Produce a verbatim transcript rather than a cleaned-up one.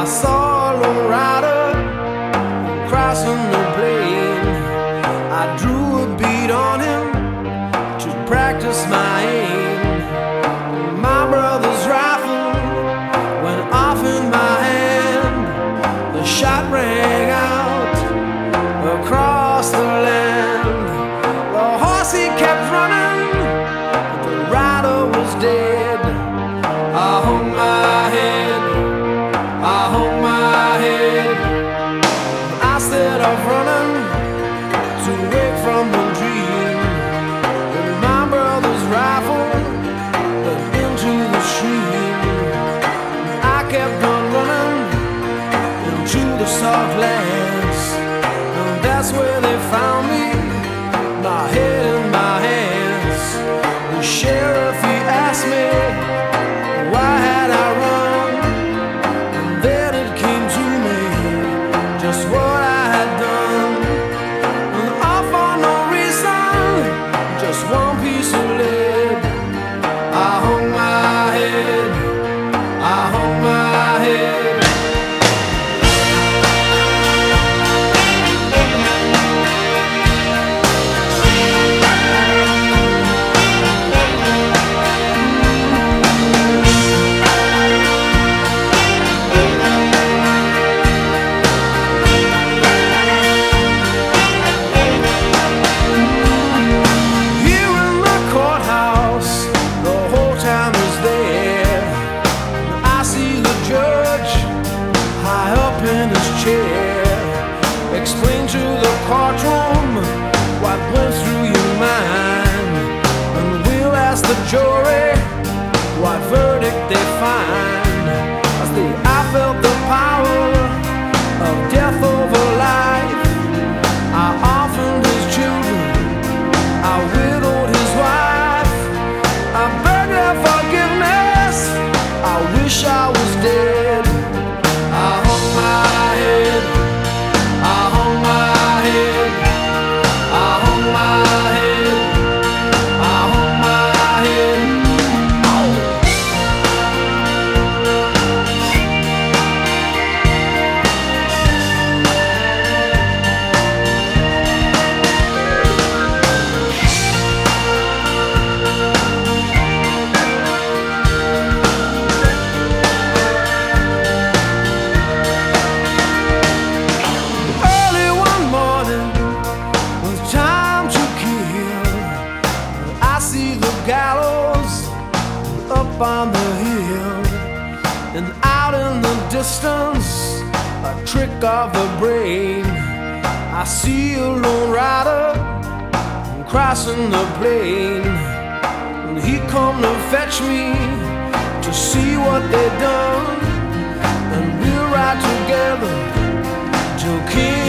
I saw a lone rider crossing the plain. I drew a bead on him to practice my aim. My brother's rifle went off in my hand. The shot rang out across the land. The horse he kept running, but the rider was dead. I hung my head, I hung my head. I set off running to wake from the dream. With my brother's rifle went into the stream. I kept on running into the soft lands, and that's where they found me, my head in my hands. The sheriff, he asked me why had I run, and then it came to me just what I had done. And all for no reason, just one piece of lead. I hung my head, I hung my head. Explain to the courtroom what went through your mind, and we'll ask the jury what verdict they find. I say I felt the power of death over life. I orphaned his children, I widowed his wife. I beg their forgiveness, I wish I was dead. I hung my head, I hung my head, I hung my head, I hung my head. Gallows up on the hill, and out in the distance, a trick of the brain. I see a lone rider crossing the plain, and he come to fetch me to see what they done, and we'll ride together till King